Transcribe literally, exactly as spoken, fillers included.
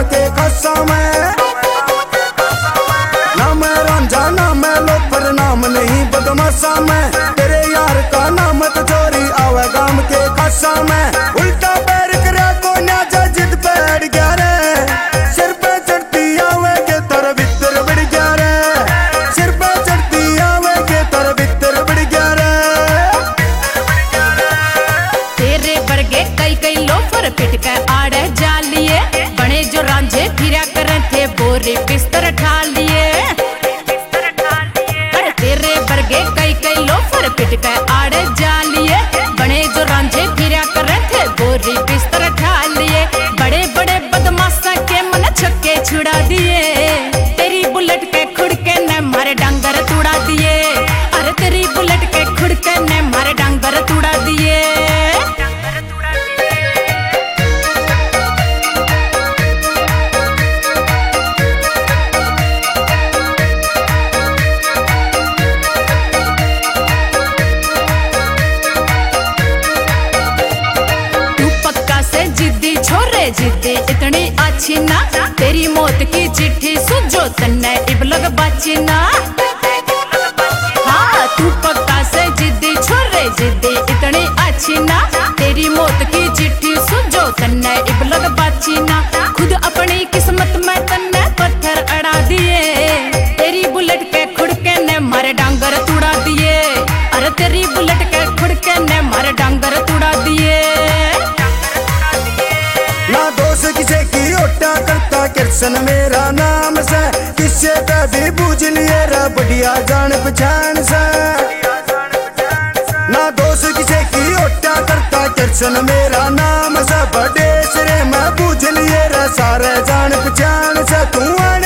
के खासा में, ना मैं रांझा ना मैं लोफर, नाम नहीं बदमाशा में। तेरे यार का नाम तो चोरी आवे गाम के खासा में। उल्टा पैर करा को ना जा जिद पे अड़ गया रे, सिर पे चढ़ती आवे के तर भीतर बढ़ गया रे, सिर पे चढ़ती आवे के तर भीतर बढ़ गया रे। तेरे वर्गे कई कई लोफर पिट के आड़े जा लिए, बने जो रांझे फिरा करे थे बोरे बिस्तर ठा लिए। अरे तेरे वर्गे कई कई लोफर पिट के आड़े जा लिए, बने जो रांझे फिरा करे थे बोरे बिस्तर ठा लिए। बड़े बड़े बदमाशा के मन छक्के छुड़ा दिए, तेरी बुलेट के खुड़के ने मारे डांगर तुड़ा दिए। अरे तेरी बुलेट के खुड़के ने मारे डांगर तुड़ा दिए। जिद्दी इतनी अच्छी ना, तेरी मौत की चिट्ठी सुझो तन्ने इबलग बाची ना। हाँ तू पक्का से जिद्दी छोरे, जिद्दी इतनी अच्छी ना, तेरी मौत की चिट्ठी सुझो तन्ने इबलग बाची ना। खुद अपनी किस्मत में तन्ने पत्थर अड़ा दिए, तेरी बुलेट के खुड़के ने मारे डांगर तुड़ा दिए। अरे तेरी बुलेट के खुड़के ने मारे डांगर तुड़ा दिए। ना दोस्त किसे की ओटा करता कृष्ण मेरा नाम से, किससे भी बूझ लिए रा बढ़िया जान पहचान से। ना दोस्त किसे की ओटा करता कृष्ण मेरा नाम से, बड़े सिरे में बूझ लिए रा सारे जान पहचान से। तू